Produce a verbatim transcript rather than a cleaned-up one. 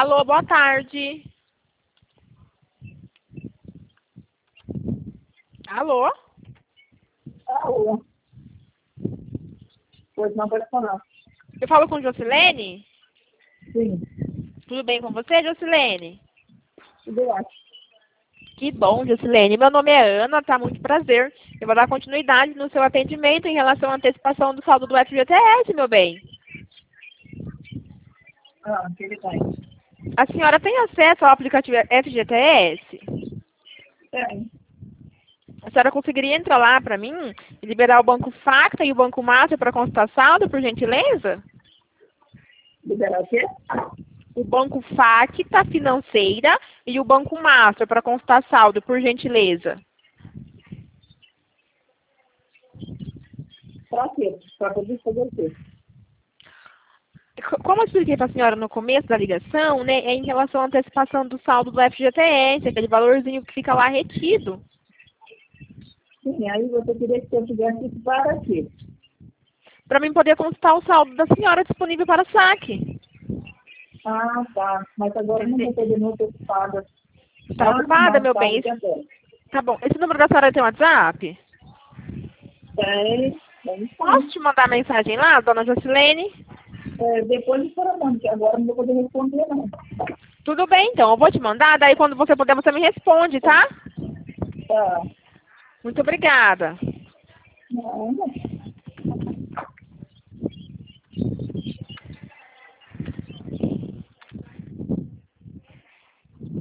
Alô, boa tarde. Alô? Alô? Pois não pode falar. Eu falo com Jocilene? Sim, Tudo bem com você, Jocilene? tudo ótimo. Que bom, Jocilene. Meu nome é Ana, tá? Muito prazer. Eu vou dar continuidade no seu atendimento em relação à antecipação do saldo do F G T S, meu bem. Ah, que ele tem? A senhora tem acesso ao aplicativo F G T S? Tem. A senhora conseguiria entrar lá para mim e liberar o Banco Facta e o Banco Master para consultar saldo, por gentileza? Liberar o quê? O Banco Facta Financeira e o Banco Master para consultar saldo, por gentileza. Pra quê? Pra poder fazer o quê? Como eu expliquei para a senhora no começo da ligação, né, é em relação à antecipação do saldo do F G T S, aquele valorzinho que fica lá retido. Sim, aí você queria que eu tivesse isso para quê? Para mim poder consultar o saldo da senhora disponível para saque. Ah, tá. Mas agora não vou poder muito ocupada. Está ocupada, meu bem? Esse- Também. Tá bom. Esse número da senhora tem WhatsApp? Tem, tem Posso sim. te mandar mensagem lá, dona Jocilene? É, depois de fora mano, que agora não vou poder responder não. Tudo bem, então. Eu vou te mandar, daí quando você puder, você me responde, tá? Tá. Muito obrigada. Não, não.